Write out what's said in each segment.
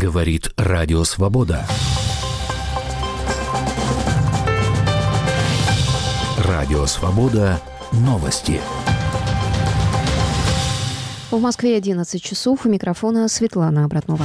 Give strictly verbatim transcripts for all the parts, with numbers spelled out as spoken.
Говорит Радио Свобода. Радио Свобода. Новости. В Москве одиннадцать часов. У микрофона Светлана Обратнова.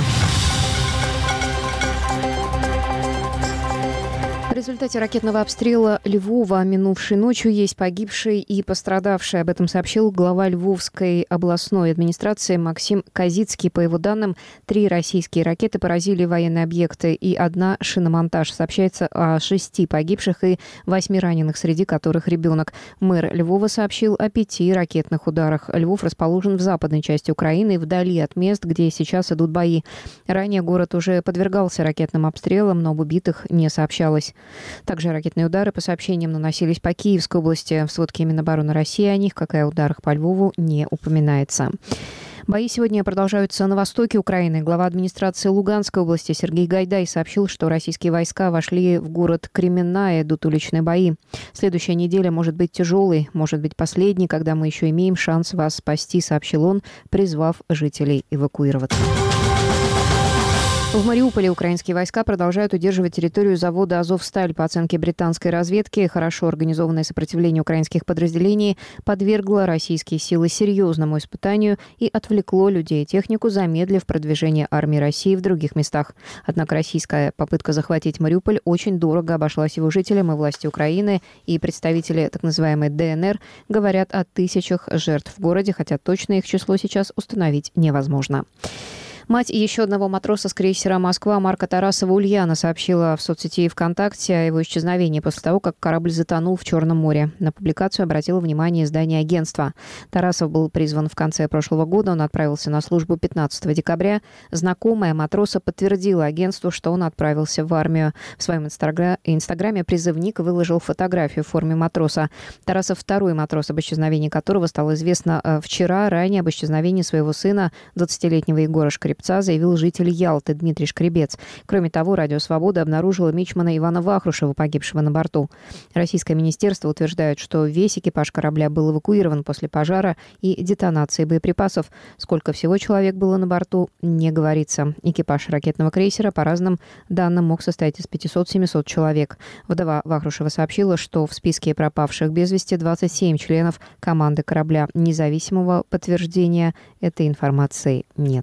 В результате ракетного обстрела Львова минувшей ночью есть погибший и пострадавший. Об этом сообщил глава Львовской областной администрации Максим Козицкий. По его данным, три российские ракеты поразили военные объекты и одна шиномонтаж. Сообщается о шести погибших и восьми раненых, среди которых ребенок. Мэр Львова сообщил о пяти ракетных ударах. Львов расположен в западной части Украины, вдали от мест, где сейчас идут бои. Ранее город уже подвергался ракетным обстрелам, но об убитых не сообщалось. Также ракетные удары по сообщениям наносились по Киевской области. В сводке Минобороны России о них, как и о ударах по Львову, не упоминается. Бои сегодня продолжаются на востоке Украины. Глава администрации Луганской области Сергей Гайдай сообщил, что российские войска вошли в город Кременная, идут уличные бои. Следующая неделя может быть тяжелой, может быть последней, когда мы еще имеем шанс вас спасти, сообщил он, призвав жителей эвакуироваться. В Мариуполе украинские войска продолжают удерживать территорию завода «Азовсталь». По оценке британской разведки, хорошо организованное сопротивление украинских подразделений подвергло российские силы серьезному испытанию и отвлекло людей и технику, замедлив продвижение армии России в других местах. Однако российская попытка захватить Мариуполь очень дорого обошлась его жителям, и власти Украины и представители так называемой ДНР говорят о тысячах жертв в городе, хотя точно их число сейчас установить невозможно. Мать еще одного матроса с крейсера «Москва» Марка Тарасова Ульяна сообщила в соцсети ВКонтакте о его исчезновении после того, как корабль затонул в Черном море. На публикацию обратило внимание издание агентства. Тарасов был призван в конце прошлого года. Он отправился на службу пятнадцатого декабря. Знакомая матроса подтвердила агентству, что он отправился в армию. В своем инстагра... инстаграме призывник выложил фотографию в форме матроса. Тарасов второй матрос, об исчезновении которого стало известно вчера. Ранее об исчезновении своего сына, двадцатилетнего Егора Шкрипца, заявил житель Ялты Дмитрий Шкребец. Кроме того, Радио Свобода обнаружило мичмана Ивана Вахрушева, погибшего на борту. Российское министерство утверждает, что весь экипаж корабля был эвакуирован после пожара и детонации боеприпасов. Сколько всего человек было на борту, не говорится. Экипаж ракетного крейсера, по разным данным, мог состоять из пятисот-семисот человек. Вдова Вахрушева сообщила, что в списке пропавших без вести двадцать семь членов команды корабля. Независимого подтверждения этой информации нет.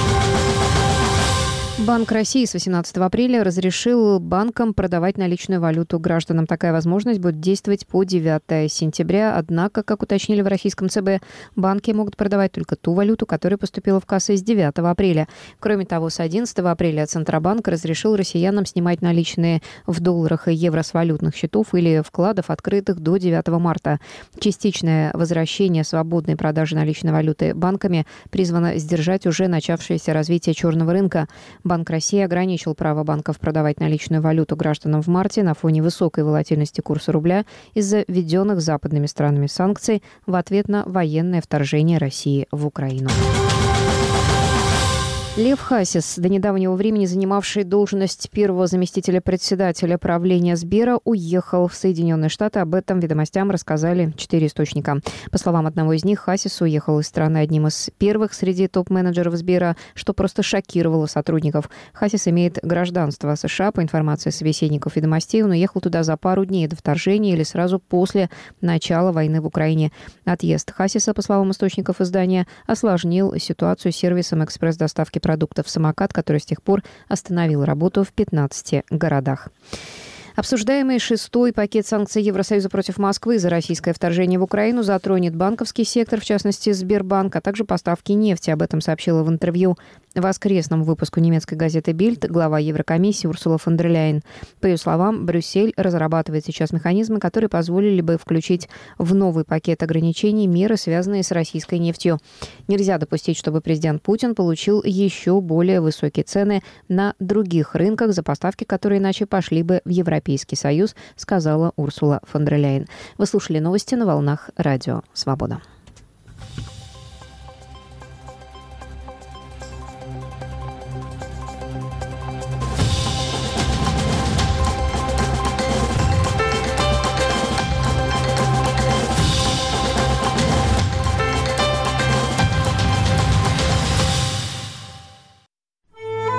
Банк России с восемнадцатого апреля разрешил банкам продавать наличную валюту гражданам. Такая возможность будет действовать по девятого сентября. Однако, как уточнили в российском ЦБ, банки могут продавать только ту валюту, которая поступила в кассы с девятого апреля. Кроме того, с одиннадцатого апреля Центробанк разрешил россиянам снимать наличные в долларах и евро с валютных счетов или вкладов, открытых до девятого марта. Частичное возвращение свободной продажи наличной валюты банками призвано сдержать уже начавшееся развитие черного рынка. Банк России ограничил право банков продавать наличную валюту гражданам в марте на фоне высокой волатильности курса рубля из-за введенных западными странами санкций в ответ на военное вторжение России в Украину. Лев Хасис, до недавнего времени занимавший должность первого заместителя председателя правления Сбера, уехал в Соединенные Штаты. Об этом «Ведомостям» рассказали четыре источника. По словам одного из них, Хасис уехал из страны одним из первых среди топ-менеджеров Сбера, что просто шокировало сотрудников. Хасис имеет гражданство США. По информации собеседников «Ведомостей», он уехал туда за пару дней до вторжения или сразу после начала войны в Украине. Отъезд Хасиса, по словам источников издания, осложнил ситуацию с сервисом экспресс-доставки продуктов «Самокат», который с тех пор остановил работу в пятнадцати городах. Обсуждаемый шестой пакет санкций Евросоюза против Москвы за российское вторжение в Украину затронет банковский сектор, в частности Сбербанк, а также поставки нефти. Об этом сообщила в интервью воскресному выпуску немецкой газеты «Бильд» глава Еврокомиссии Урсула фон дер Ляйен. По ее словам, Брюссель разрабатывает сейчас механизмы, которые позволили бы включить в новый пакет ограничений меры, связанные с российской нефтью. Нельзя допустить, чтобы президент Путин получил еще более высокие цены на других рынках, за поставки которые иначе пошли бы в Европейский Союз, сказала Урсула фон дер Ляйен. Вы слушали новости на волнах Радио Свобода.